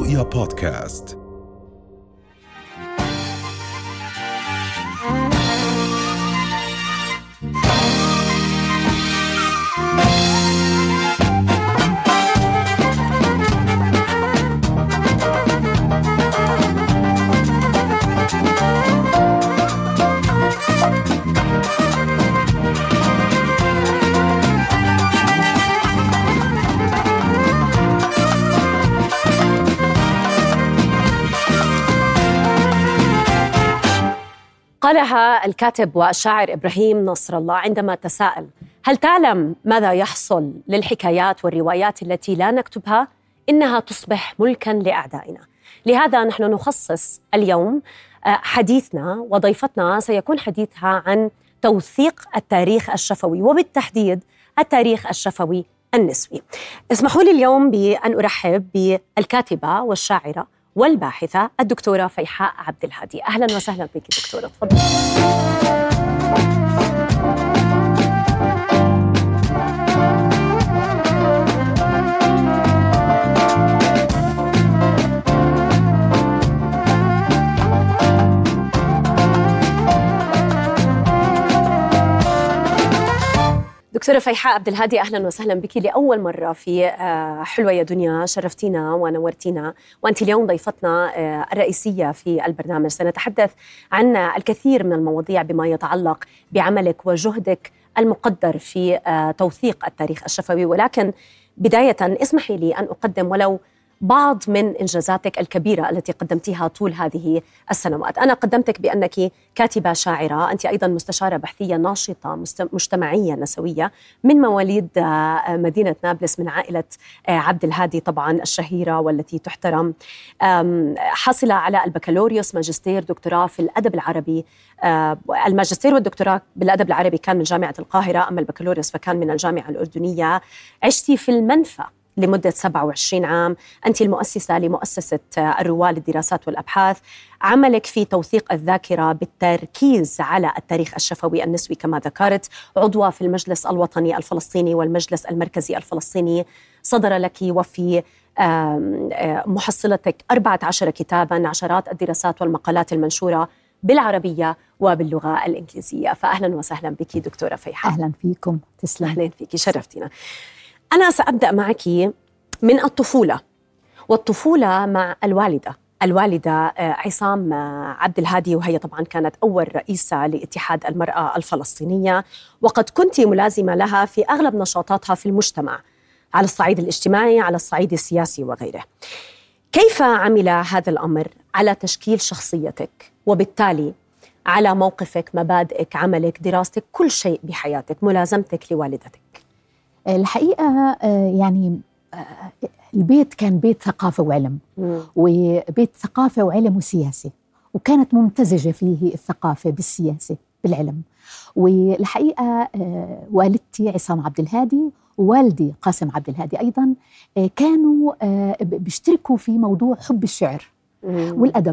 رؤيا بودكاست. قالها الكاتب والشاعر إبراهيم نصر الله عندما تساءل: هل تعلم ماذا يحصل للحكايات والروايات التي لا نكتبها؟ إنها تصبح ملكاً لأعدائنا. لهذا نحن نخصص اليوم حديثنا، وضيفتنا سيكون حديثها عن توثيق التاريخ الشفوي، وبالتحديد التاريخ الشفوي النسوي. اسمحوا لي اليوم بأن أرحب بالكاتبة والشاعرة والباحثة الدكتورة فيحاء عبد الهادي. أهلاً وسهلاً بك دكتورة، تفضلي. دكتورة فيحاء عبد الهادي، أهلاً وسهلاً بك لأول مرة في حلوة يا دنيا. شرفتينا ونورتينا، وأنت اليوم ضيفتنا الرئيسية في البرنامج. سنتحدث عن الكثير من المواضيع بما يتعلق بعملك وجهدك المقدر في توثيق التاريخ الشفوي، ولكن بداية اسمحي لي أن أقدم ولو بعض من إنجازاتك الكبيرة التي قدمتيها طول هذه السنوات. أنا قدمتك بأنك كاتبة شاعرة، أنت أيضاً مستشارة بحثية ناشطة مجتمعية نسوية من مواليد مدينة نابلس، من عائلة عبد الهادي طبعاً الشهيرة والتي تحترم، حاصلة على البكالوريوس، ماجستير، دكتوراه في الأدب العربي. الماجستير والدكتوراه بالأدب العربي كان من جامعة القاهرة، أما البكالوريوس فكان من الجامعة الأردنية. عشتي في المنفى لمدة 27 عام، أنت المؤسسة لمؤسسة الرواه للدراسات والأبحاث. عملك في توثيق الذاكرة بالتركيز على التاريخ الشفوي النسوي كما ذكرت، عضوة في المجلس الوطني الفلسطيني والمجلس المركزي الفلسطيني. صدر لك وفي محصلتك 14 كتاباً، عشرات الدراسات والمقالات المنشورة بالعربية وباللغة الإنجليزية. فأهلاً وسهلاً بك دكتورة فيحاء. أهلاً فيكم، تسلم. أهلاً فيك، شرفتينا. أنا سأبدأ معك من الطفولة، والطفولة مع الوالدة عصام عبد الهادي، وهي طبعاً كانت أول رئيسة لاتحاد المرأة الفلسطينية، وقد كنت ملازمة لها في أغلب نشاطاتها في المجتمع على الصعيد الاجتماعي، على الصعيد السياسي وغيره. كيف عمل هذا الأمر على تشكيل شخصيتك، وبالتالي على موقفك، مبادئك، عملك، دراستك، كل شيء بحياتك، ملازمتك لوالدتك؟ الحقيقة يعني البيت كان بيت ثقافة وعلم، وبيت ثقافة وعلم وسياسة، وكانت ممتزجة فيه الثقافة بالسياسة بالعلم. والحقيقة والدتي عصام عبد الهادي ووالدي قاسم عبد الهادي أيضا كانوا بيشتركوا في موضوع حب الشعر والأدب.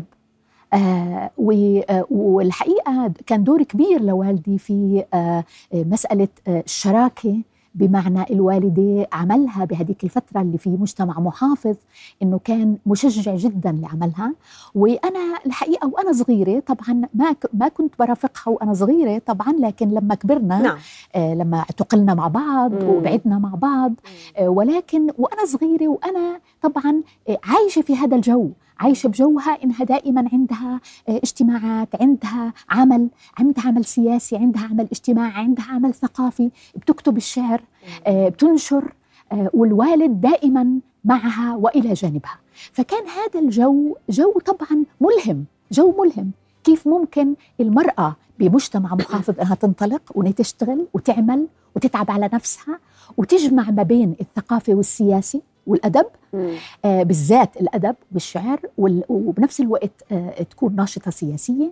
والحقيقة كان دور كبير لوالدي في مسألة الشراكة، بمعنى الوالدة عملها بهذيك الفترة اللي في مجتمع محافظ، إنه كان مشجع جدا لعملها. وأنا الحقيقة وأنا صغيرة طبعا ما كنت برافقها وأنا صغيرة طبعا، لكن لما كبرنا نعم. لما اعتقلنا مع بعض وبعدنا مع بعض، ولكن وأنا صغيرة وأنا طبعا عايشة في هذا الجو، عايشة بجوها إنها دائما عندها اجتماعات، عندها عمل سياسي، عندها عمل اجتماعي، عندها عمل ثقافي، بتكتب الشعر، بتنشر، والوالد دائما معها وإلى جانبها. فكان هذا الجو طبعا ملهم. كيف ممكن المرأة بمجتمع محافظ أنها تنطلق وتشتغل وتعمل وتتعب على نفسها وتجمع ما بين الثقافة والسياسي والأدب، بالذات الأدب والشعر، وبنفس الوقت تكون ناشطة سياسية،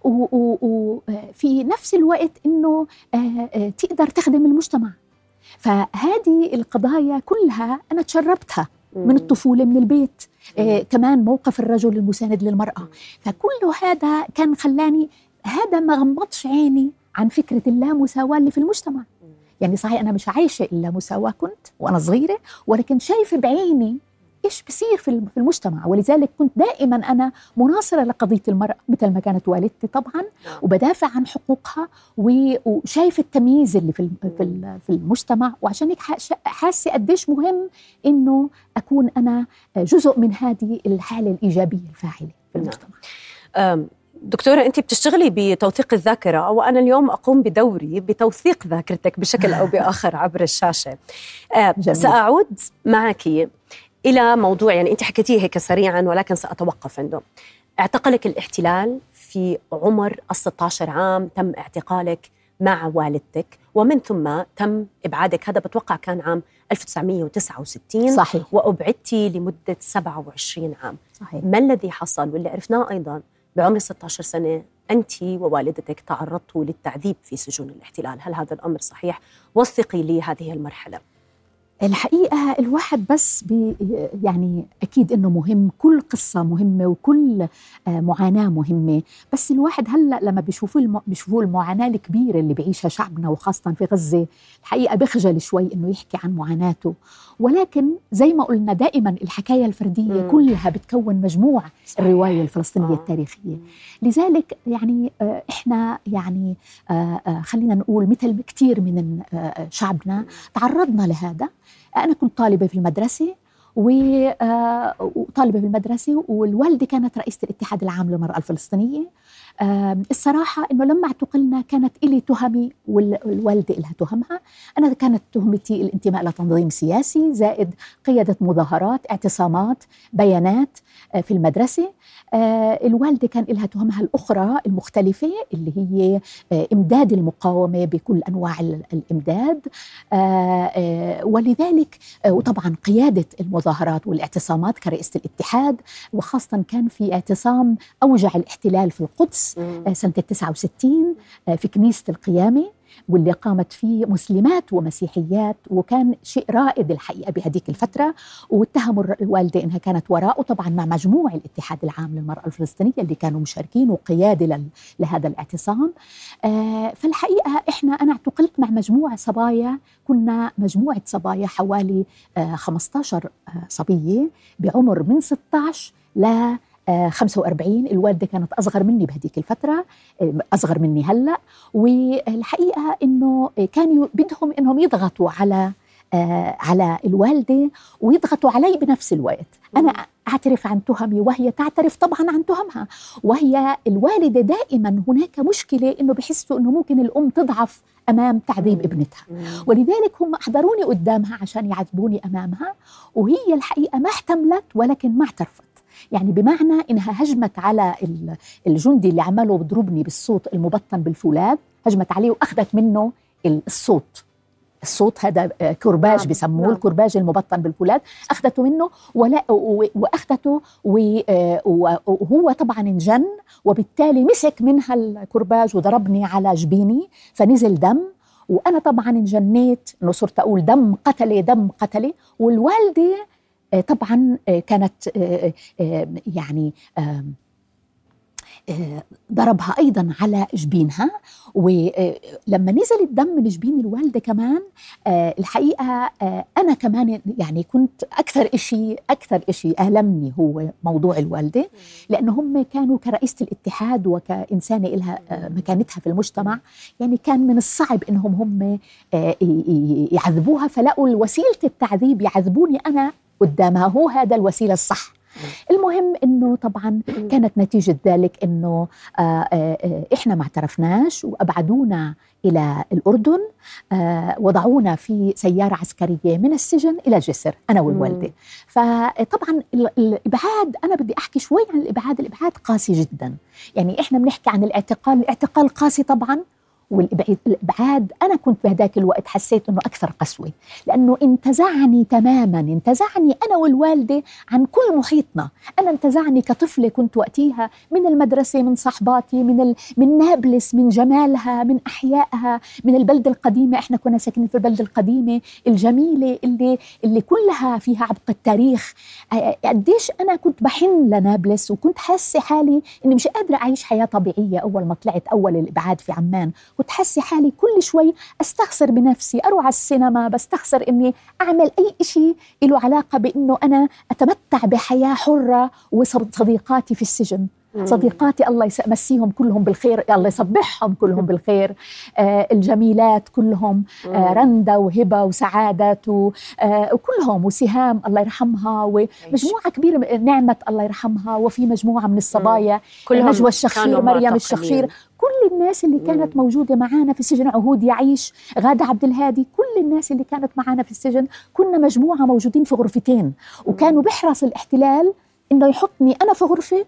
وفي نفس الوقت إنه تقدر تخدم المجتمع. فهذه القضايا كلها أنا تشربتها من الطفولة، من البيت. كمان موقف الرجل المساند للمرأة. فكل هذا كان خلاني هذا ما غمضش عيني عن فكرة اللامساواة اللي في المجتمع. يعني صحيح أنا مش عايشة إلا مساواة كنت وأنا صغيرة، ولكن شايفة بعيني إيش بصير في المجتمع. ولذلك كنت دائما أنا مناصرة لقضية المرأة مثل ما كانت والدتي طبعا، وبدافع عن حقوقها وشايف التمييز اللي في المجتمع. وعشان هيك حاسة قديش مهم إنه أكون أنا جزء من هذه الحالة الإيجابية الفاعلة في المجتمع. دكتورة، أنت بتشتغلي بتوثيق الذاكرة، وأنا اليوم أقوم بدوري بتوثيق ذاكرتك بشكل أو بآخر عبر الشاشة. سأعود معك إلى موضوع، يعني أنت حكيتيه هيك سريعاً ولكن سأتوقف عنده. اعتقلك الاحتلال في عمر 16 عام، تم اعتقالك مع والدتك، ومن ثم تم إبعادك، هذا بتوقع كان عام 1969. صحيح. وأبعدتي لمدة 27 عام. صحيح. ما الذي حصل؟ واللي عرفناه أيضاً بعمر 16 سنة أنت ووالدتك تعرضتوا للتعذيب في سجون الاحتلال، هل هذا الأمر صحيح؟ وثقي لي هذه المرحلة. الحقيقة الواحد بس يعني أكيد إنه مهم، كل قصة مهمة وكل معاناة مهمة، بس الواحد هلأ لما بيشوفوا المعاناة الكبيرة اللي بيعيشها شعبنا وخاصة في غزة، الحقيقة بيخجل شوي إنه يحكي عن معاناته. ولكن زي ما قلنا دائما الحكاية الفردية كلها بتكون مجموع الرواية الفلسطينية التاريخية. لذلك يعني إحنا يعني خلينا نقول مثل كتير من شعبنا تعرضنا لهذا. أنا كنت طالبة في المدرسة وطالبة في المدرسة، والوالدة كانت رئيسة الاتحاد العام للمرأة الفلسطينية. الصراحة إنه لما اعتقلنا كانت إلي تهمي والوالدة إلها تهمها. أنا كانت تهمتي الانتماء لتنظيم سياسي زائد قيادة مظاهرات، اعتصامات، بيانات في المدرسة. الوالدة كان إلها تهمها الأخرى المختلفة اللي هي إمداد المقاومة بكل أنواع الإمداد، ولذلك وطبعا قيادة المظاهرات والاعتصامات كرئيسة الاتحاد. وخاصة كان في اعتصام أوجع الاحتلال في القدس سنة 69 في كنيسة القيامة، واللي قامت فيه مسلمات ومسيحيات، وكان شيء رائد الحقيقة بهذيك الفترة. واتهموا الوالدة إنها كانت وراءه طبعا مع مجموع الاتحاد العام للمرأة الفلسطينية اللي كانوا مشاركين وقيادة لهذا الاعتصام. فالحقيقة أنا اعتقلت مع مجموعة صبايا، كنا مجموعة صبايا حوالي 15 صبية بعمر من 16 ل 45. الوالدة كانت أصغر مني بهديك الفترة، أصغر مني هلأ. والحقيقة إنه كانوا بدهم إنهم يضغطوا على الوالدة ويضغطوا علي بنفس الوقت. أنا أعترف عن تهمي وهي تعترف طبعا عن تهمها، وهي الوالدة دائما هناك مشكلة إنه بحسوا إنه ممكن الأم تضعف أمام تعذيب ابنتها، ولذلك هم أحضروني قدامها عشان يعذبوني أمامها. وهي الحقيقة ما احتملت ولكن ما اعترفت، يعني بمعنى إنها هجمت على الجندي اللي عمله بضربني بالصوت المبطن بالفولاد، هجمت عليه وأخذت منه الصوت هذا كرباج بسموه، الكرباج المبطن بالفولاذ، أخذته منه وأخذته وهو طبعا انجن، وبالتالي مسك منها الكرباج وضربني على جبيني فنزل دم. وأنا طبعا انجنيت إنه صرت أقول دم قتلي. والوالدة طبعا كانت يعني ضربها أيضا على جبينها. ولما نزل الدم من جبين الوالدة كمان الحقيقة أنا كمان يعني كنت أكثر إشي ألمني هو موضوع الوالدة، لأنه هم كانوا كرئيسة الاتحاد وكإنسانة إلها مكانتها في المجتمع، يعني كان من الصعب إنهم هم يعذبوها، فلقوا وسيلة التعذيب يعذبوني أنا قدامها هو هذا الوسيلة الصح. المهم إنه طبعا كانت نتيجة ذلك إنه إحنا ما اعترفناش وأبعدونا إلى الأردن، وضعونا في سيارة عسكرية من السجن إلى جسر أنا والوالدة. فطبعا الإبعاد، أنا بدي أحكي شوي عن الإبعاد قاسي جدا. يعني إحنا بنحكي عن الاعتقال قاسي طبعا، والإبعاد أنا كنت بهداك الوقت حسيت أنه أكثر قسوة، لأنه انتزعني تماما، انتزعني أنا والوالدة عن كل محيطنا. أنا انتزعني كطفلة كنت وقتها من المدرسة، من صحباتي، من نابلس، من جمالها، من أحيائها، من البلدة القديمة. إحنا كنا ساكنين في البلدة القديمة الجميلة اللي كلها فيها عبق التاريخ. قديش أنا كنت بحن لنابلس، وكنت حاسة حالي إني مش قادرة أعيش حياة طبيعية. أول ما طلعت أول الإبعاد في عمان وتحسي حالي كل شوي أستخسر بنفسي، أروح على السينما بستخسر إني أعمل أي إشي له علاقة بإنه أنا أتمتع بحياة حرة. وصديقاتي في السجن، صديقاتي الله يمسيهم كلهم بالخير، الله يصبحهم كلهم بالخير، الجميلات كلهم، رندا وهبة وسعادة وكلهم، وسهام الله يرحمها، ومجموعة كبيرة، نعمة الله يرحمها، وفي مجموعة من الصبايا، نجوى الشخشير، مريم الشخشير، كل الناس اللي كانت موجودة معانا في السجن، عهود يعيش، غادة عبد الهادي، كل الناس اللي كانت معانا في السجن كنا مجموعة موجودين في غرفتين. وكانوا بيحرص الاحتلال إنه يحطني أنا في غرفة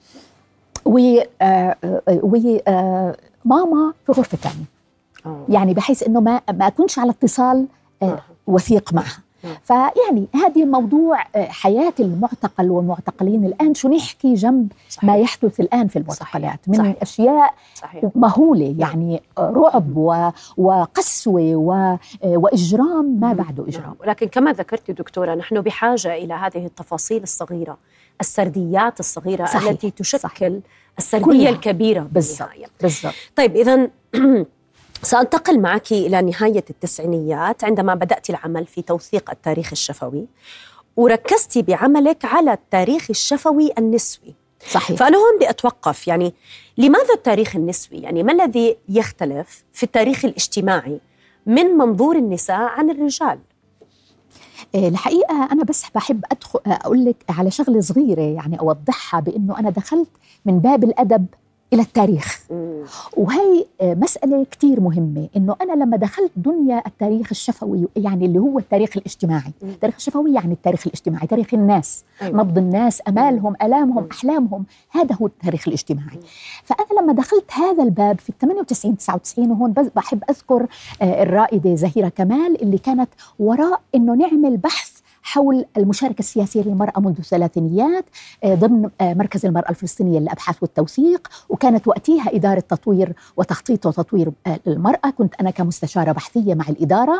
ماما في غرفة تانية، يعني بحيث إنه ما أكونش على اتصال وثيق معها. فيعني هذه موضوع حياة المعتقل والمعتقلين الآن، شو نحكي جنب ما يحدث الآن في المعتقلات من أشياء مهولة، يعني رعب وقسوة وإجرام ما بعده إجرام. ولكن كما ذكرت دكتورة، نحن بحاجة إلى هذه التفاصيل الصغيرة، السرديات الصغيرة التي تشكل السردية الكبيرة بالضبط. طيب إذن سأنتقل معك إلى نهاية التسعينيات عندما بدأت العمل في توثيق التاريخ الشفوي، وركزتي بعملك على التاريخ الشفوي النسوي. صحيح. فأنا هون بدي أتوقف، يعني لماذا التاريخ النسوي؟ يعني ما الذي يختلف في التاريخ الاجتماعي من منظور النساء عن الرجال؟ الحقيقة أنا بس بحب أقول لك على شغلة صغيرة، يعني أوضحها، بأنه أنا دخلت من باب الأدب إلى التاريخ. وهي مسألة كتير مهمة، إنه أنا لما دخلت دنيا التاريخ الشفوي، يعني اللي هو التاريخ الاجتماعي، التاريخ الشفوي يعني التاريخ الاجتماعي، تاريخ الناس، نبض الناس، أمالهم، ألامهم، أحلامهم، هذا هو التاريخ الاجتماعي. فأنا لما دخلت هذا الباب في 98 99، وهون بحب أذكر الرائدة زهيرة كمال اللي كانت وراء إنه نعمل بحث حول المشاركة السياسية للمرأة منذ الثلاثينيات ضمن مركز المرأة الفلسطينية للأبحاث والتوثيق، وكانت وقتها إدارة تطوير وتخطيط وتطوير المرأة، كنت أنا كمستشارة بحثية مع الإدارة،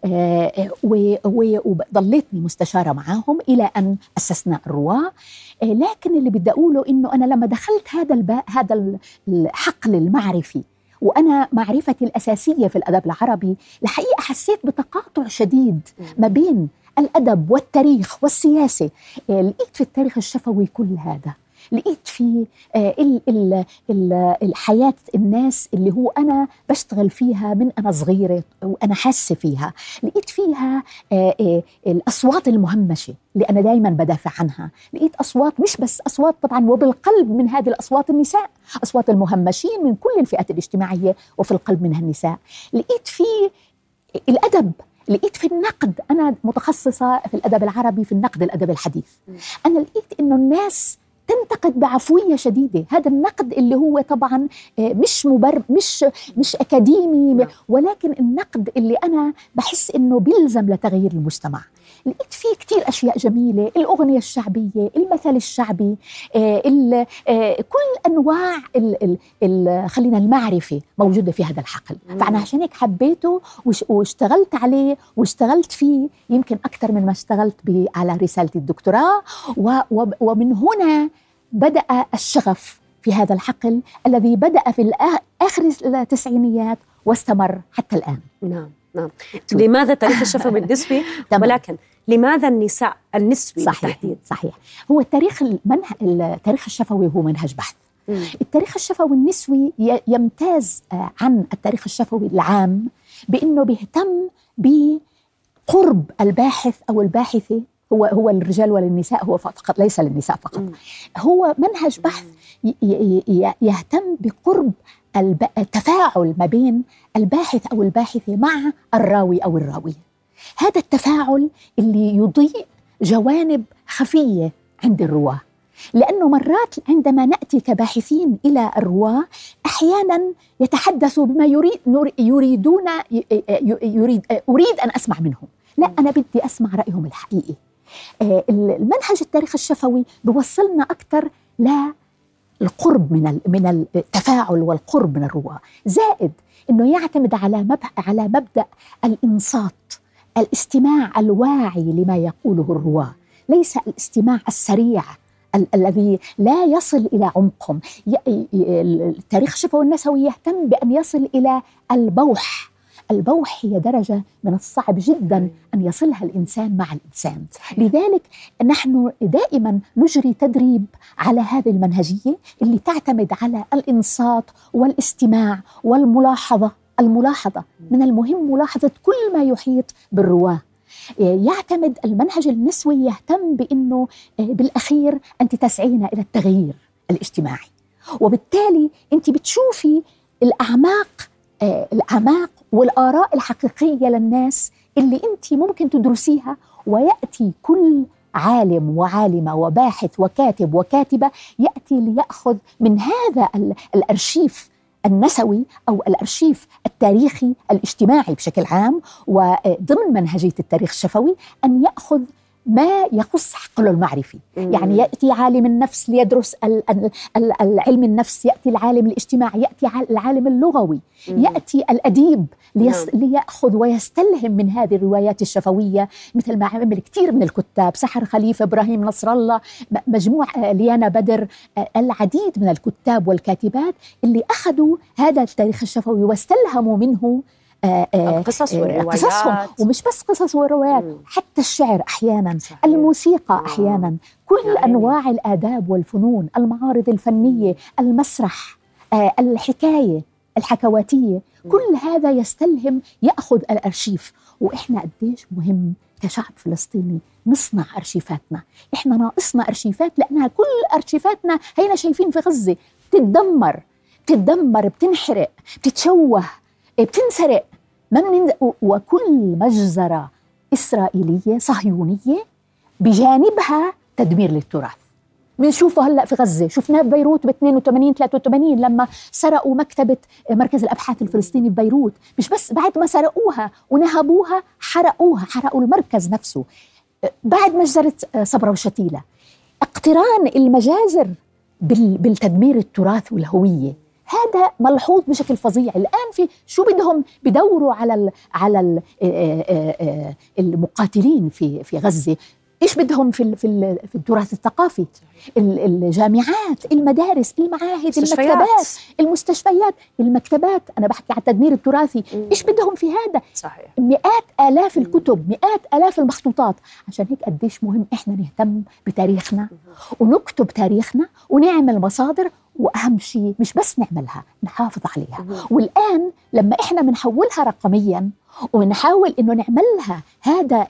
وظليتني مستشارة معهم إلى أن أسسنا الرواة. لكن اللي بدي أقوله إنه أنا لما دخلت هذا الحقل المعرفي، وأنا معرفتي الأساسية في الأدب العربي، الحقيقة حسيت بتقاطع شديد ما بين الأدب والتاريخ والسياسة. لقيت في التاريخ الشفوي كل هذا، لقيت في الحياة الناس اللي هو أنا بشتغل فيها من أنا صغيرة وأنا حاسة فيها، لقيت فيها الأصوات المهمشة اللي أنا دايما بدافع عنها، لقيت أصوات، مش بس أصوات طبعا، وبالقلب من هذه الأصوات النساء، أصوات المهمشين من كل الفئات الاجتماعية، وفي القلب منها النساء. لقيت في الأدب، لقيت في النقد، أنا متخصصة في الأدب العربي في النقد الأدب الحديث، أنا لقيت إنه الناس تنتقد بعفوية شديدة. هذا النقد اللي هو طبعا مش أكاديمي، ولكن النقد اللي أنا بحس إنه بيلزم لتغيير المجتمع. لقيت فيه كتير أشياء جميلة، الأغنية الشعبية، المثل الشعبي، كل أنواع خلينا المعرفة موجودة في هذا الحقل. فأنا عشان هيك حبيته واشتغلت عليه، واشتغلت فيه يمكن أكثر من ما اشتغلت على رسالة الدكتوراه. ومن هنا بدأ الشغف في هذا الحقل الذي بدأ في آخر التسعينيات واستمر حتى الآن. نعم. لماذا تاريخ الشفوي النسوي؟ ولكن لماذا النساء النسوي بالتحديد؟ صحيح. هو التاريخ الشفوي هو منهج بحث. التاريخ الشفوي النسوي يمتاز عن التاريخ الشفوي العام بأنه بيهتم بقرب الباحث أو الباحثة، هو الرجال والنساء، هو فقط ليس للنساء فقط. هو منهج بحث يهتم بقرب التفاعل ما بين الباحث أو الباحثة مع الراوي أو الراوية. هذا التفاعل اللي يضيء جوانب خفية عند الرواة، لأنه مرات عندما نأتي كباحثين إلى الرواة أحيانا يتحدثوا بما أريد أن أسمع منهم، لا، أنا بدي أسمع رأيهم الحقيقي. المنهج التاريخ الشفوي بيوصلنا أكثر للقرب من التفاعل والقرب من الرواة، زائد أنه يعتمد على مبدأ الإنصات، الاستماع الواعي لما يقوله الرواة، ليس الاستماع السريع الذي لا يصل إلى عمقهم. التاريخ الشفوي النسوي يهتم بأن يصل إلى البوح. البوح هي درجة من الصعب جدا أن يصلها الإنسان مع الإنسان. لذلك نحن دائما نجري تدريب على هذه المنهجية اللي تعتمد على الإنصات والاستماع والملاحظة. الملاحظة من المهم ملاحظة كل ما يحيط بالرواة. يعتمد المنهج النسوي يهتم بأنه بالأخير أنت تسعين إلى التغيير الاجتماعي، وبالتالي أنت بتشوفي الأعماق والآراء الحقيقية للناس اللي أنت ممكن تدرسيها. ويأتي كل عالم وعالمة وباحث وكاتب وكاتبة يأتي ليأخذ من هذا الأرشيف النسوي أو الأرشيف التاريخي الاجتماعي بشكل عام، وضمن منهجية التاريخ الشفوي أن يأخذ ما يخص حقله المعرفي. يعني يأتي عالم النفس ليدرس العلم النفس، يأتي العالم الاجتماعي، يأتي العالم اللغوي، يأتي الأديب ليأخذ ويستلهم من هذه الروايات الشفوية، مثل ما عمل كثير من الكتاب، سحر خليفة، إبراهيم نصر الله، مجموع ليانا بدر، العديد من الكتاب والكاتبات اللي أخذوا هذا التاريخ الشفوي واستلهموا منه القصص والروايات. قصصهم، ومش بس قصص والروايات، حتى الشعر أحيانا، الموسيقى أحيانا، كل أنواع الآداب والفنون، المعارض الفنية، المسرح، الحكاية، الحكواتية، كل هذا يستلهم، يأخذ الأرشيف. وإحنا قديش مهم كشعب فلسطيني نصنع أرشيفاتنا. إحنا ناقصنا أرشيفات، لأنها كل أرشيفاتنا هينا شايفين في غزة بتتدمر، بتنحرق، بتتشوه، بتنسرق. وكل مجزرة إسرائيلية صهيونية بجانبها تدمير للتراث. بنشوفه هلأ في غزة، شفناه في بيروت ب 82-83 لما سرقوا مكتبة مركز الأبحاث الفلسطيني في بيروت. مش بس بعد ما سرقوها ونهبوها، حرقوا المركز نفسه. بعد مجزرة صبرا وشتيلة، اقتران المجازر بالتدمير التراث والهوية، هذا ملحوظ بشكل فظيع. الآن في شو بدهم بدوروا على المقاتلين في غزة، إيش بدهم في التراث الثقافي، الجامعات، المدارس، المعاهد، المستشفيات، المكتبات. أنا بحكي على التدمير التراثي، إيش بدهم في هذا؟ صحيح. مئات آلاف الكتب، مئات آلاف المخطوطات. عشان هيك قديش مهم إحنا نهتم بتاريخنا ونكتب تاريخنا ونعمل مصادر، وأهم شيء مش بس نعملها، نحافظ عليها. والآن لما إحنا بنحولها رقمياً ونحاول إنه نعملها هذا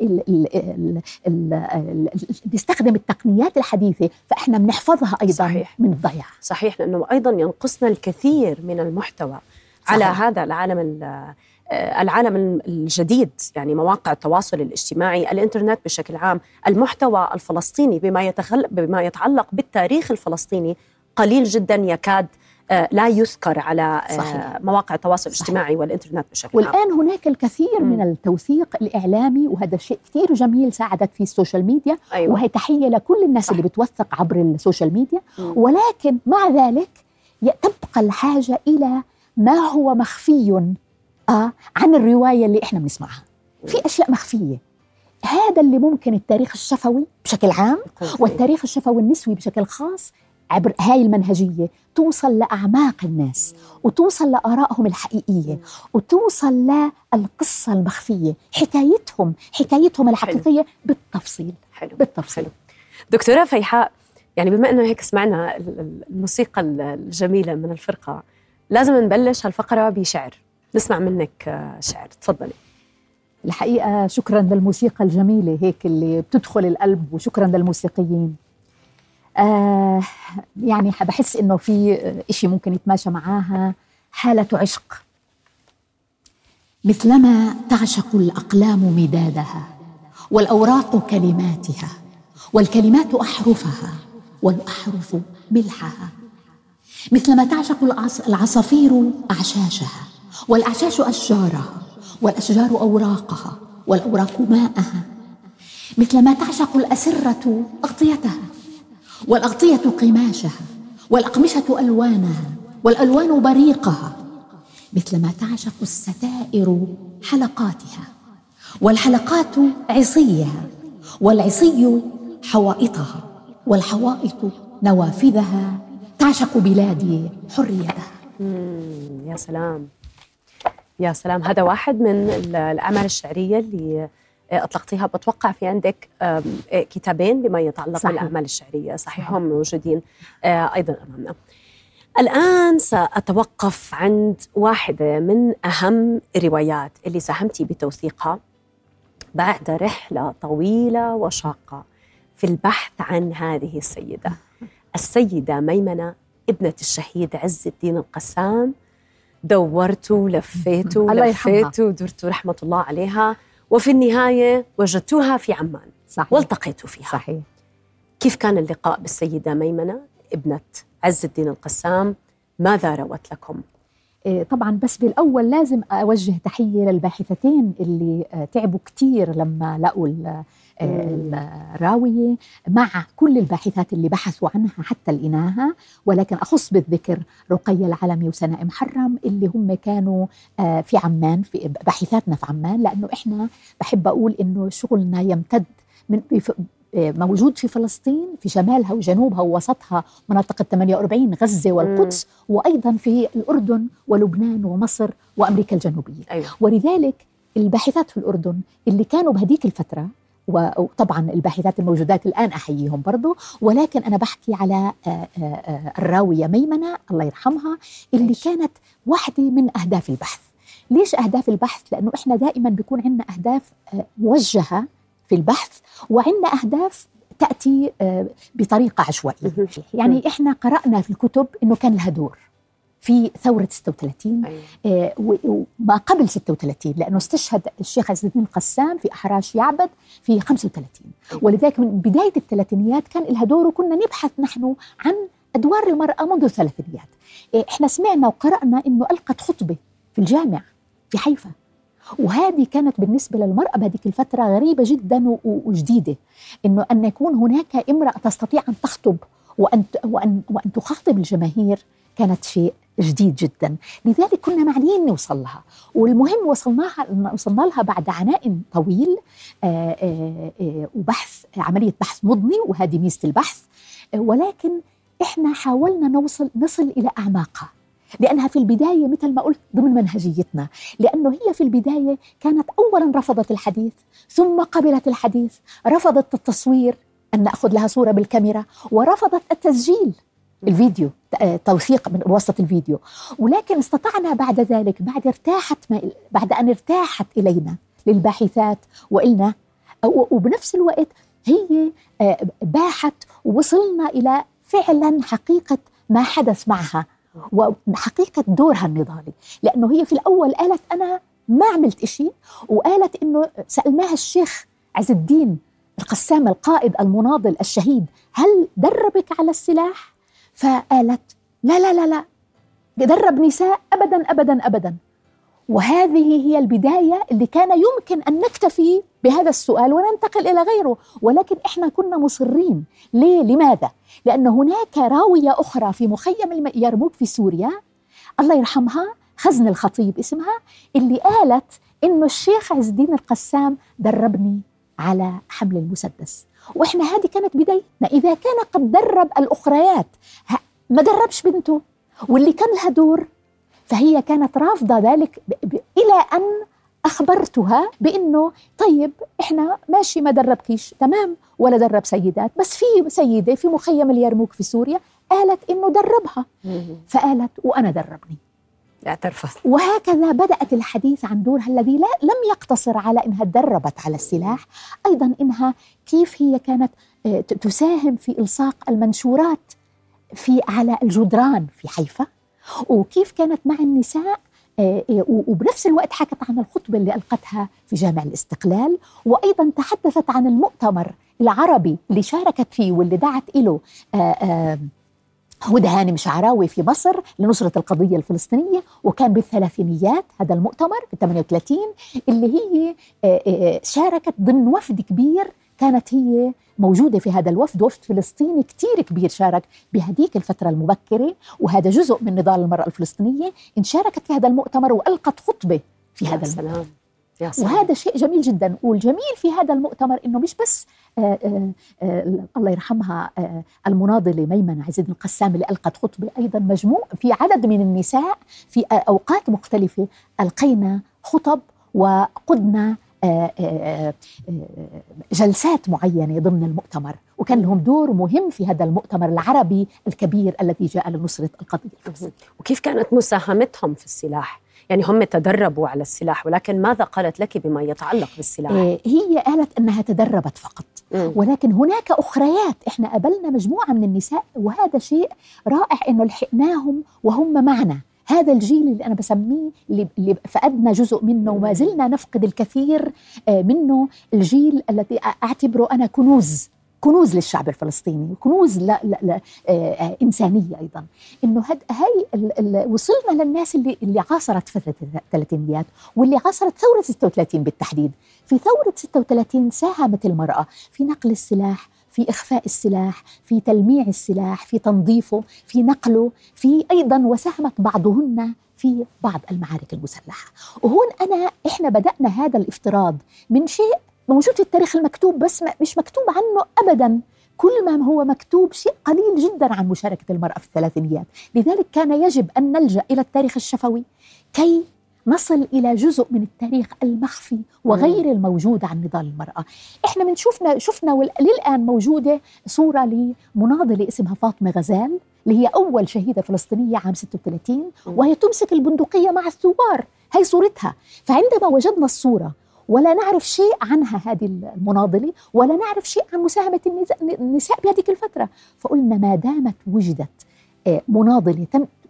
نستخدم التقنيات الحديثة، فإحنا بنحفظها أيضاً. صحيح. من الضياع. صحيح، لأنه أيضاً ينقصنا الكثير من المحتوى. صحيح. على هذا العالم الجديد، يعني مواقع التواصل الاجتماعي، الإنترنت بشكل عام، المحتوى الفلسطيني بما يتعلق بالتاريخ الفلسطيني قليل جدا، يكاد لا يذكر على مواقع التواصل الاجتماعي والإنترنت بشكل عام. والآن هناك الكثير من التوثيق الإعلامي، وهذا شيء كثير جميل ساعدت فيه السوشيال ميديا. أيوة. وهي تحية لكل الناس اللي بتوثق عبر السوشيال ميديا. ولكن مع ذلك تبقى الحاجة إلى ما هو مخفي عن الرواية اللي إحنا بنسمعها. في أشياء مخفية، هذا اللي ممكن التاريخ الشفوي بشكل عام والتاريخ الشفوي النسوي بشكل خاص عبر هاي المنهجية توصل لأعماق الناس، وتوصل لآرائهم الحقيقية، وتوصل للقصة المخفية، حكايتهم الحقيقية. بالتفصيل. بالتفصيل. دكتورة فيحاء، يعني بما أنه هيك سمعنا الموسيقى الجميلة من الفرقة، لازم نبلش هالفقرة بشعر. نسمع منك شعر، تفضلي. الحقيقة شكراً للموسيقى الجميلة هيك اللي بتدخل القلب، وشكراً للموسيقيين. يعني بحس إنه في إشي ممكن يتماشى معاها، حالة عشق. مثلما تعشق الأقلام مدادها، والأوراق كلماتها، والكلمات أحرفها، والأحرف ملحها. مثلما تعشق العصافير أعشاشها، والأعشاش أشجارها، والأشجار أوراقها، والأوراق ماءها. مثلما تعشق الأسرة أغطيتها، والأغطية قماشها، والأقمشة ألوانها، والألوان بريقها. مثلما تعشق الستائر حلقاتها، والحلقات عصيها، والعصي حوائطها، والحوائط نوافذها، تعشق بلادي حريتها. يا سلام يا سلام. هذا واحد من الأعمال الشعرية اللي أطلقتيها. بتوقع في عندك كتابين بما يتعلق بالأعمال الشعرية، صحيح؟ هم موجودين أيضا أمامنا. الآن سأتوقف عند واحدة من أهم الروايات اللي ساهمتي بتوثيقها بعد رحلة طويلة وشاقة في البحث عن هذه السيدة ميمنة ابنة الشهيد عز الدين القسام. دورتوا لفيتوا ودرتوا رحمة الله عليها، وفي النهاية وجدتوها في عمان. صحيح. والتقيتوا فيها. صحيح. كيف كان اللقاء بالسيدة ميمنة ابنة عز الدين القسام؟ ماذا روت لكم؟ طبعا بس بالأول لازم أوجه تحية للباحثتين اللي تعبوا كتير لما لقوا الراوية، مع كل الباحثات اللي بحثوا عنها حتى لقيناها. ولكن أخص بالذكر رقية العلمي وسناء محرم اللي هم كانوا في عمان، في باحثاتنا في عمان، لأنه إحنا بحب أقول إنه شغلنا يمتد من موجود في فلسطين، في شمالها وجنوبها ووسطها مناطق 48 غزة والقدس، وأيضا في الأردن ولبنان ومصر وأمريكا الجنوبية. أيوة. ولذلك الباحثات في الأردن اللي كانوا بهديك الفترة، وطبعا الباحثات الموجودات الآن أحييهم برضو، ولكن أنا بحكي على الراوية ميمنة الله يرحمها اللي كانت واحدة من أهداف البحث. ليش أهداف البحث؟ لأنه إحنا دائما بيكون عندنا أهداف موجهة في البحث، وعندنا أهداف تأتي بطريقة عشوائية. يعني إحنا قرأنا في الكتب إنه كان لها دور في ثورة 36. وما قبل 36، لأنه استشهد الشيخ عز الدين القسام في أحراش يعبد في 35. ولذلك من بداية الثلاثينيات كان لها دور، وكنا نبحث نحن عن أدوار المرأة منذ الثلاثينيات. إحنا سمعنا وقرأنا إنه ألقت خطبة في الجامع في حيفا، وهذه كانت بالنسبة للمرأة بهذه الفترة غريبة جدا وجديدة، إنه أن يكون هناك امرأة تستطيع أن تخطب وأن تخاطب الجماهير كانت شيء جديد جدا. لذلك كنا معنيين نوصل لها، والمهم وصلنا لها بعد عناء طويل وبحث، عملية بحث مضني، وهذه ميزة البحث. ولكن إحنا حاولنا نصل إلى أعماقها، لأنها في البداية مثل ما قلت ضمن منهجيتنا، لأنه هي في البداية كانت أولا رفضت الحديث، ثم قبلت الحديث، رفضت التصوير أن نأخذ لها صورة بالكاميرا، ورفضت التسجيل الفيديو، توثيق من وسط الفيديو. ولكن استطعنا بعد ذلك، بعد أن ارتاحت إلينا للباحثات وإلنا، وبنفس الوقت هي باحت، ووصلنا إلى فعلا حقيقة ما حدث معها وحقيقة دورها النضالي. لأنه هي في الأول قالت أنا ما عملت إشي، وقالت إنه سألناها الشيخ عز الدين القسام القائد المناضل الشهيد هل دربك على السلاح؟ فقالت لا لا لا لا، درب نساء أبدا أبدا أبدا. وهذه هي البداية اللي كان يمكن أن نكتفي بهذا السؤال وننتقل إلى غيره، ولكن إحنا كنا مصرين. ليه؟ لماذا؟ لأن هناك راوية أخرى في مخيم اليرموك في سوريا الله يرحمها، خزن الخطيب اسمها، اللي قالت إنه الشيخ عز الدين القسام دربني على حمل المسدس. وإحنا هذه كانت بدايتنا. إذا كان قد درب الأخريات ما دربش بنته واللي كان لها دور، فهي كانت رافضة ذلك إلى أن أخبرتها بأنه طيب إحنا ماشي ما دربكيش تمام ولا درب سيدات، بس في سيدة في مخيم اليرموك في سوريا قالت إنه دربها، فقالت وأنا دربني، اعترفت. وهكذا بدأت الحديث عن دورها الذي لم يقتصر على إنها دربت على السلاح، أيضا إنها كيف هي كانت تساهم في إلصاق المنشورات على الجدران في حيفا، وكيف كانت مع النساء، وبنفس الوقت حكت عن الخطبة اللي ألقتها في جامع الاستقلال، وأيضا تحدثت عن المؤتمر العربي اللي شاركت فيه واللي دعت إله هدى هانم شعراوي في مصر لنصرة القضية الفلسطينية، وكان بالثلاثينيات هذا المؤتمر في 38 اللي هي شاركت ضمن وفد كبير، كانت هي موجودة في هذا الوفد، وفد فلسطيني كتير كبير شارك بهديك الفترة المبكرة، وهذا جزء من نضال المرأة الفلسطينية، إن شاركت في هذا المؤتمر وألقت خطبة في هذا المؤتمر. وهذا شيء جميل جدا. والجميل في هذا المؤتمر إنه مش بس الله يرحمها المناضلة ميمنة عز الدين القسام اللي ألقت خطبة، أيضا مجموع في عدد من النساء في أوقات مختلفة ألقينا خطب وقدنا جلسات معينة ضمن المؤتمر، وكان لهم دور مهم في هذا المؤتمر العربي الكبير الذي جاء لنصرة القضية الفلسطينية. وكيف كانت مساهمتهم في السلاح؟ يعني هم تدربوا على السلاح، ولكن ماذا قالت لك بما يتعلق بالسلاح؟ هي قالت أنها تدربت فقط، ولكن هناك أخريات. إحنا قابلنا مجموعة من النساء، وهذا شيء رائع إنه لحقناهم وهم معنا. هذا الجيل اللي أنا بسميه اللي فقدنا جزء منه وما زلنا نفقد الكثير منه، الجيل الذي أعتبره أنا كنوز للشعب الفلسطيني، كنوز لا إنسانية أيضا. إنه هاي وصلنا للناس اللي عاصرت فترة الثلاثينيات واللي عاصرت ثورة 36 بالتحديد. في ثورة 36 ساهمت المرأة في نقل السلاح، في إخفاء السلاح، في تلميع السلاح، في تنظيفه، في نقله، في أيضا وساهمت بعضهن في بعض المعارك المسلحة. وهون إحنا بدأنا هذا الافتراض من شيء موجود في التاريخ المكتوب بس مش مكتوب عنه أبدا. كل ما هو مكتوب شيء قليل جدا عن مشاركة المرأة في الثلاثينيات. لذلك كان يجب أن نلجأ إلى التاريخ الشفوي كي نصل إلى جزء من التاريخ المخفي وغير الموجود عن نضال المرأة. إحنا شفنا للآن موجودة صورة لمناضلة اسمها فاطمة غزال، اللي هي أول شهيدة فلسطينية عام 36، وهي تمسك البندقية مع الثوار. هي صورتها. فعندما وجدنا الصورة ولا نعرف شيء عنها هذه المناضلة، ولا نعرف شيء عن مساهمة النساء بهذه الفترة، فقلنا ما دامت وجدت مناضلة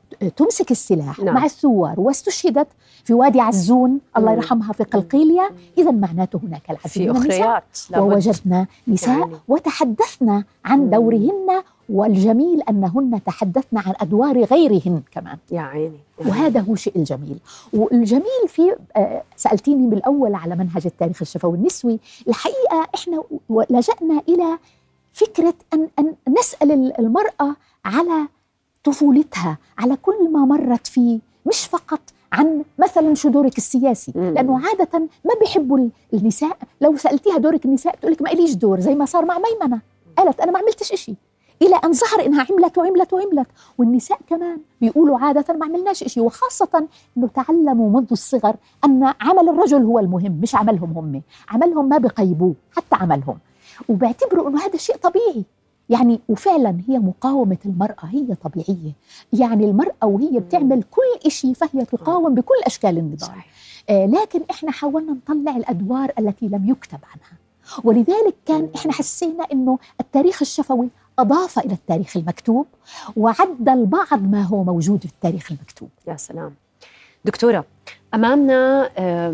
تمسك السلاح مع الثوار واستشهدت في وادي عزون الله يرحمها في قلقيلية، إذا معناته هناك العديد من النساء. ووجدنا نساء وتحدثنا عن دورهن، والجميل أنهن تحدثنا عن أدوار غيرهن كمان. يا عيني. وهذا هو شيء الجميل. والجميل في سألتيني بالأول على منهج التاريخ الشفوي النسوي. الحقيقة إحنا لجأنا إلى فكرة أن نسأل المرأة على طفولتها، على كل ما مرت فيه، مش فقط عن مثلا شو دورك السياسي، لأنه عادة ما بيحبوا النساء. لو سألتيها دورك النساء تقولك ما إليش دور، زي ما صار مع ميمنة، قالت أنا ما عملتش إشي، إلى أن ظهر إنها عملت وعملت وعملت. والنساء كمان بيقولوا عادة ما عملناش إشي، وخاصة إنه تعلموا منذ الصغر أن عمل الرجل هو المهم مش عملهم هم. عملهم ما بقيبوه حتى عملهم، وبيعتبروا إنه هذا شيء طبيعي. يعني وفعلا هي مقاومة المرأة هي طبيعية. يعني المرأة وهي بتعمل كل إشي فهي تقاوم بكل أشكال النضال. لكن إحنا حاولنا نطلع الأدوار التي لم يكتب عنها، ولذلك كان إحنا حسينا إنه التاريخ الشفوي أضاف إلى التاريخ المكتوب وعدل بعض ما هو موجود في التاريخ المكتوب. يا سلام. دكتورة، أمامنا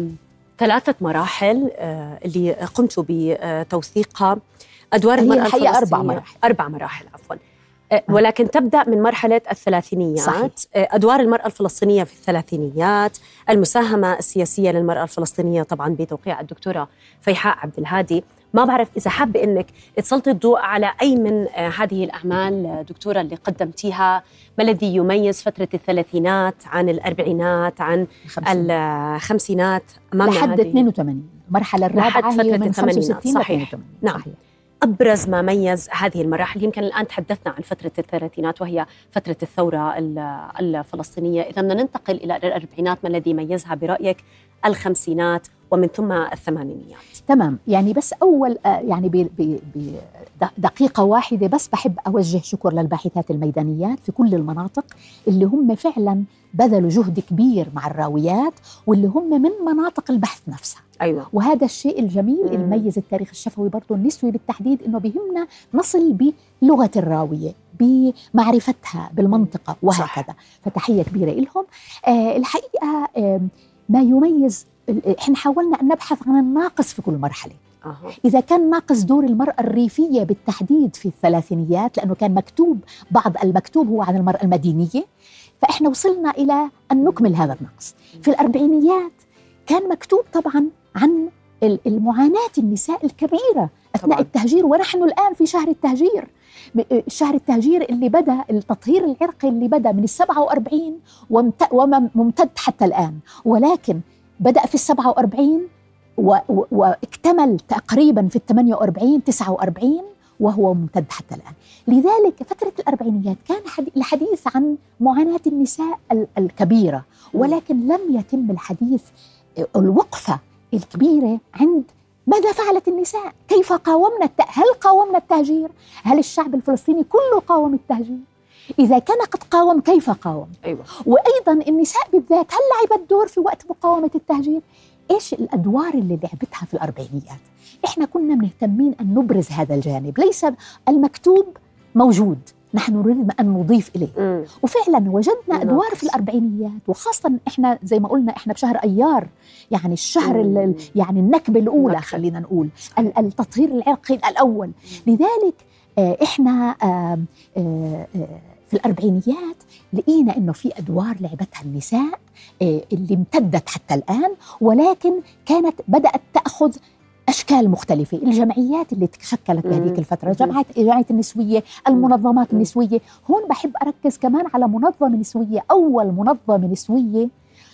3 مراحل اللي قمتوا بتوثيقها. أدوار المرأة الفلسطينية 4 مراحل عفواً. ولكن تبدأ من مرحلة الثلاثينيات. صحيح. أدوار المرأة الفلسطينية في الثلاثينيات، المساهمة السياسية للمرأة الفلسطينية طبعاً بتوقيع الدكتورة فيحاء عبد الهادي. ما بعرف إذا حابة إنك تسلطي الضوء على أي من هذه الأعمال دكتورة اللي قدمتيها. ما الذي يميز فترة الثلاثينات عن الأربعينات عن الخمسينات؟ لحد 82 المرحلة الرابعة هي من 65 ل 82. نعم. صحيح. أبرز ما ميز هذه المراحل، يمكن الآن تحدثنا عن فترة الثلاثينات وهي فترة الثورة الفلسطينية، إذا بدنا ننتقل إلى الأربعينات، ما الذي ميزها برأيك الخمسينات ومن ثم الثمانينيات؟ تمام. يعني بس أول يعني بدقيقة واحدة بس بحب أوجه شكر للباحثات الميدانيات في كل المناطق اللي هم فعلا بذلوا جهد كبير مع الراويات، واللي هم من مناطق البحث نفسها. أيوة. وهذا الشيء الجميل اللي يميز التاريخ الشفوي برضو النسوي بالتحديد، إنه بهمنا نصل بلغة الراوية، بمعرفتها بالمنطقة وهكذا. فتحية كبيرة لهم. الحقيقة ما يميز، إحنا حاولنا أن نبحث عن الناقص في كل مرحلة. إذا كان ناقص دور المرأة الريفية بالتحديد في الثلاثينيات، لأنه كان مكتوب بعض المكتوب هو عن المرأة المدينية، فإحنا وصلنا إلى أن نكمل هذا النقص. في الأربعينيات كان مكتوب طبعاً عن المعاناة النساء الكبيرة أثناء التهجير، ونحن الآن في شهر التهجير. شهر التهجير اللي بدأ، التطهير العرقي اللي بدأ من 47 وممتد حتى الآن، ولكن بدأ في 47 واكتمل تقريبا في 48 49 وهو ممتد حتى الآن. لذلك فترة الأربعينيات كان الحديث عن معاناة النساء الكبيرة، ولكن لم يتم الحديث الوقفة الكبيرة عند ماذا فعلت النساء، كيف قاومنا هل قاومنا التهجير؟ هل الشعب الفلسطيني كله قاوم التهجير؟ إذا كان قد قاوم كيف قاوم؟ أيوة. وأيضا النساء بالذات هل لعبت دور في وقت مقاومة التهجير؟ إيش الأدوار اللي لعبتها في الأربعينيات؟ إحنا كنا مهتمين أن نبرز هذا الجانب، ليس المكتوب موجود، نحن نريد أن نضيف إليه. وفعلا وجدنا أدوار في الأربعينيات، وخاصة إحنا زي ما قلنا إحنا بشهر أيار، يعني الشهر يعني النكبة الأولى، خلينا نقول التطهير العرقي الأول. لذلك إحنا في الأربعينيات لقينا إنه في أدوار لعبتها النساء اللي امتدت حتى الآن، ولكن كانت بدأت تأخذ أشكال مختلفة. الجمعيات اللي تشكلت بهذيك الفترة، جمعية النسوية، المنظمات النسوية. هون بحب أركز كمان على منظمة نسوية، أول منظمة نسوية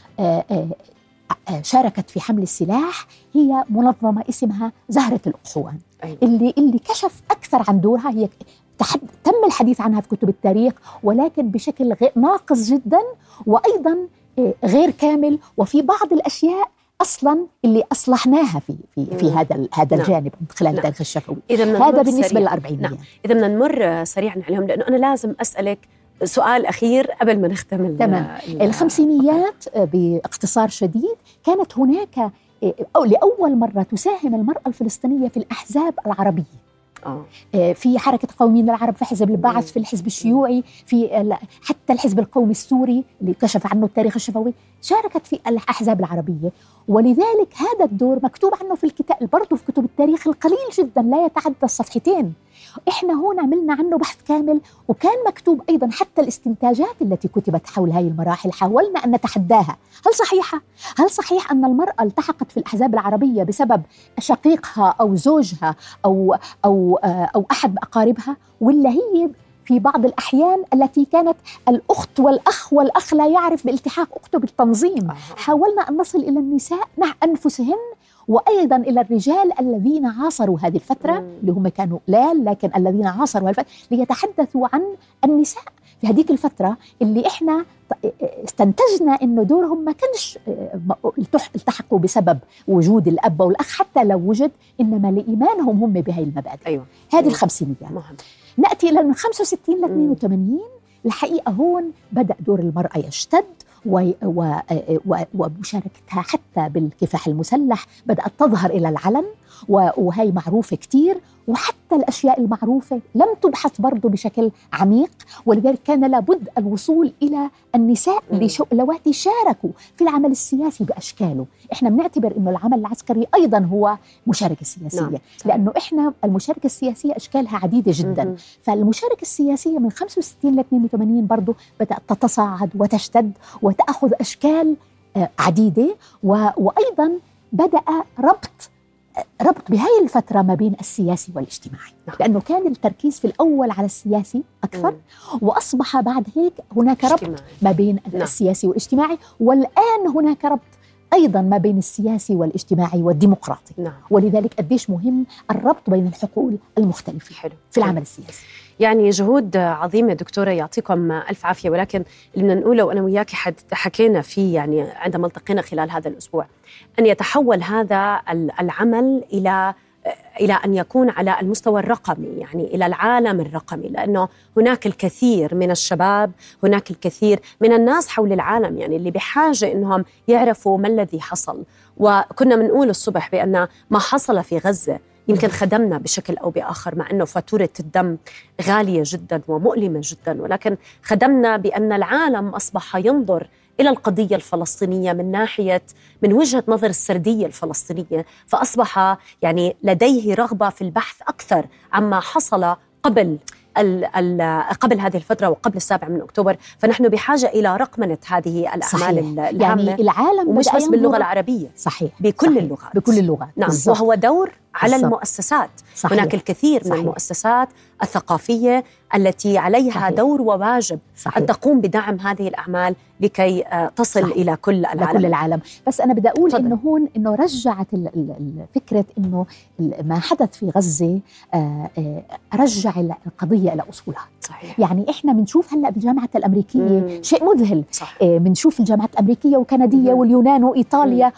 شاركت في حمل السلاح هي منظمة اسمها زهرة الأقحوان. اللي كشف أكثر عن دورها، هي تم الحديث عنها في كتب التاريخ ولكن بشكل ناقص جدا، وأيضا غير كامل، وفي بعض الأشياء أصلاً اللي أصلحناها في هذا الجانب من خلال التاريخ الشفوي. هذا بالنسبة للأربعينيات. إذا بدنا نمر سريعاً عليهم، لأنه أنا لازم أسألك سؤال أخير قبل ما نختم. تمام. الخمسينيات باختصار شديد، كانت هناك لأول مرة تساهم المرأة الفلسطينية في الأحزاب العربية. في حركة قوميين العرب، في حزب البعث، في الحزب الشيوعي، في حتى الحزب القومي السوري اللي كشف عنه التاريخ الشفوي، شاركت في الأحزاب العربية. ولذلك هذا الدور مكتوب عنه في الكتاب برضه في كتب التاريخ القليل جدا، لا يتعدى الصفحتين. إحنا هون عملنا عنه بحث كامل، وكان مكتوب أيضا حتى الاستنتاجات التي كتبت حول هذه المراحل حاولنا أن نتحداها. هل صحيحة؟ هل صحيح أن المرأة التحقت في الأحزاب العربية بسبب شقيقها أو زوجها أو أحد أقاربها، ولا هي في بعض الأحيان التي كانت الأخت والأخ لا يعرف بالتحاق أخته بالتنظيم؟ حاولنا أن نصل إلى النساء أنفسهن، وأيضا إلى الرجال الذين عاصروا هذه الفترة، اللي هم كانوا قلال لكن الذين عاصروا هذه الفترة، ليتحدثوا عن النساء في هذيك الفترة اللي إحنا استنتجنا إنه دورهم ما كانش التحقوا بسبب وجود الأب والأخ حتى لو وجد، إنما لإيمانهم هم بهاي المبادئ. هذه الخمسينيات. نأتي إلى من 65 ل 82. الحقيقة هون بدأ دور المرأة يشتد، ومشاركتها حتى بالكفاح المسلح بدأت تظهر إلى العلن، وهي معروفة كتير. وحتى الأشياء المعروفة لم تبحث برضو بشكل عميق، ولذلك كان لابد الوصول إلى النساء اللواتي شاركوا في العمل السياسي بأشكاله. إحنا بنعتبر إنه العمل العسكري أيضا هو مشاركة سياسية، لأنه إحنا المشاركة السياسية أشكالها عديدة جدا. فالمشاركة السياسية من 65 ل 82 برضو بدأت تتصاعد وتشتد وتأخذ أشكال عديدة، وأيضا بدأ ربط بهاي الفترة ما بين السياسي والاجتماعي، لأنه كان التركيز في الأول على السياسي أكثر، وأصبح بعد هيك هناك ربط ما بين السياسي والاجتماعي، والآن هناك ربط أيضا ما بين السياسي والاجتماعي والديمقراطي. ولذلك قديش مهم الربط بين الحقول المختلفة في العمل السياسي. يعني جهود عظيمة دكتورة، يعطيكم ألف عافية. ولكن اللي بدنا نقوله وأنا وياك حكينا فيه يعني عندما التقينا خلال هذا الأسبوع، أن يتحول هذا العمل إلى أن يكون على المستوى الرقمي، يعني إلى العالم الرقمي، لأنه هناك الكثير من الشباب، هناك الكثير من الناس حول العالم يعني اللي بحاجة إنهم يعرفوا ما الذي حصل. وكنا بنقول الصبح بأن ما حصل في غزة يمكن خدمنا بشكل أو بآخر، مع أنه فاتورة الدم غالية جدا ومؤلمة جدا، ولكن خدمنا بأن العالم أصبح ينظر إلى القضية الفلسطينية من وجهة نظر السردية الفلسطينية، فأصبح يعني لديه رغبة في البحث أكثر عما حصل قبل هذه الفترة وقبل 7 أكتوبر. فنحن بحاجة إلى رقمنة هذه الأعمال الهامة، يعني العالم ومش بس باللغة العربية، صحيح بكل اللغات. نعم. وهو دور على المؤسسات. صحيح. هناك الكثير من المؤسسات الثقافية التي عليها دور وواجب أن تقوم بدعم هذه الأعمال لكي تصل إلى كل العالم. بس أنا بدي أقول إنه هون إنه رجعت فكرة إنه ما حدث في غزة رجع القضية إلى أصولها. صحيح. يعني إحنا بنشوف هلأ بالجامعة الأمريكية شيء مذهل. بنشوف الجامعات الأمريكية وكندية واليونان وإيطاليا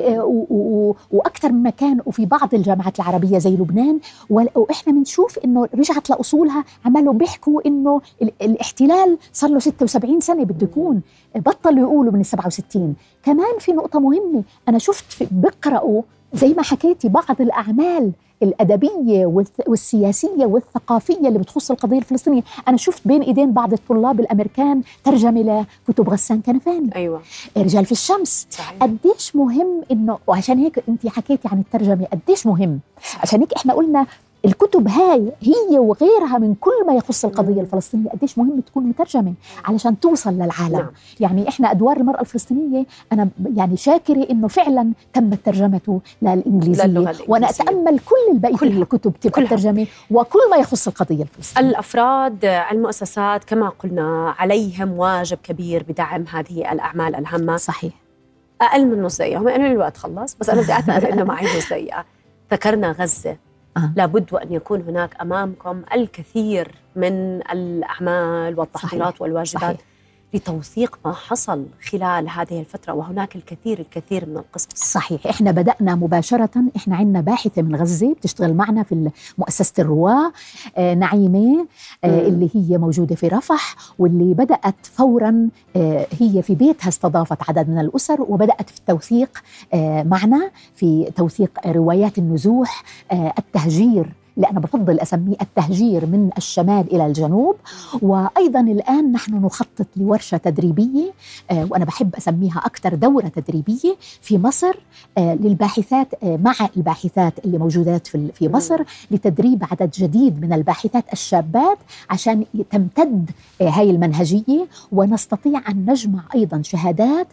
وأكثر من مكان، وفي بعض الجامعات العربية زي لبنان، وإحنا بنشوف إنه رجعت لأصولها. عمالوا بيحكوا إنه الاحتلال صار له 76 سنة بده يكون، بطلوا يقولوا من 67. كمان في نقطة مهمة، أنا شفت بقرأوا زي ما حكيتي بعض الأعمال الأدبية والسياسية والثقافية اللي بتخص القضية الفلسطينية. أنا شفت بين إيدين بعض الطلاب الأمريكان ترجمة لكتب غسان كنفاني. أيوة. رجال في الشمس. صحيح. قديش مهم إنه، وعشان هيك أنت حكيتي عن الترجمة قديش مهم. صحيح. عشان هيك إحنا قلنا الكتب هي وغيرها من كل ما يخص القضية الفلسطينية قديش مهم تكون مترجمة علشان توصل للعالم. يعني إحنا أدوار المرأة الفلسطينية أنا يعني شاكرة إنه فعلا تمت ترجمته للإنجليزية، وأنا أتأمل كل البقية الكتب تبقى ترجمة وكل ما يخص القضية الفلسطينية. الأفراد المؤسسات كما قلنا عليهم واجب كبير بدعم هذه الأعمال الهامة. صحيح. أقل من نص دقيقة، هم أنا الوقت خلص، بس أنا بدي أعتبر إنه معي نص دقيقة. ذكرنا غزة. لابد وأن يكون هناك أمامكم الكثير من الأعمال والتحضيرات والواجبات. صحيح. لتوثيق ما حصل خلال هذه الفترة، وهناك الكثير من القصص. صحيح. إحنا بدأنا مباشرة، إحنا عندنا باحثة من غزة بتشتغل معنا في مؤسسة الرواة، نعيمة، اللي هي موجودة في رفح، واللي بدأت فورا هي في بيتها استضافت عدد من الأسر وبدأت في التوثيق معنا، في توثيق روايات النزوح، التهجير، لأنا بفضل أسميه التهجير من الشمال إلى الجنوب. وأيضا الآن نحن نخطط لورشة تدريبية، وأنا بحب أسميها أكثر دورة تدريبية في مصر للباحثات، مع الباحثات اللي موجودات في مصر، لتدريب عدد جديد من الباحثات الشابات عشان تمتد هاي المنهجية، ونستطيع أن نجمع أيضا شهادات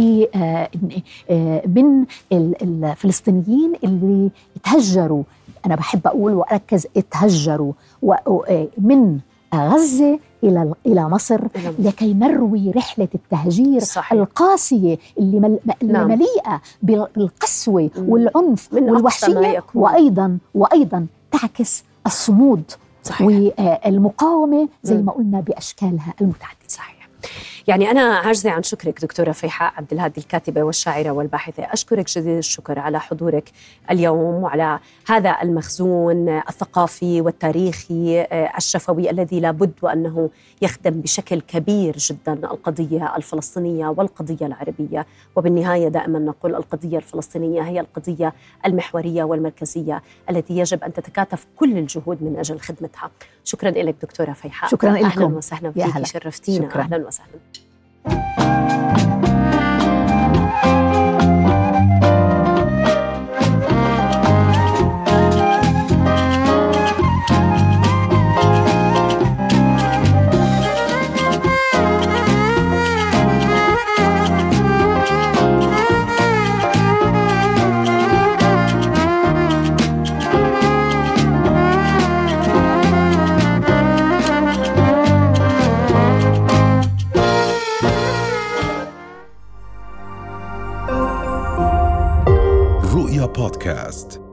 من الفلسطينيين اللي تهجروا. أنا بحب أقول وأركز اتهجروا من غزة إلى مصر لكي نروي رحلة التهجير. صحيح. القاسية اللي مليئة بالقسوة والعنف والوحشية، وأيضا تعكس الصمود. صحيح. والمقاومة زي ما قلنا بأشكالها المتعددة. صحيح. يعني أنا عاجزة عن شكرك دكتورة فيحاء عبد الهادي، الكاتبة والشاعرة والباحثة. أشكرك جزيل الشكر على حضورك اليوم وعلى هذا المخزون الثقافي والتاريخي الشفوي الذي لابد وأنه يخدم بشكل كبير جدا القضية الفلسطينية والقضية العربية. وبالنهاية دائما نقول القضية الفلسطينية هي القضية المحورية والمركزية التي يجب أن تتكاتف كل الجهود من أجل خدمتها. شكرا لك دكتورة فيحاء. شكرا لكم. أهلا وسهلا فيك، شرفتينا. شكرا. أهلا وسهلا. رؤيا بودكاست.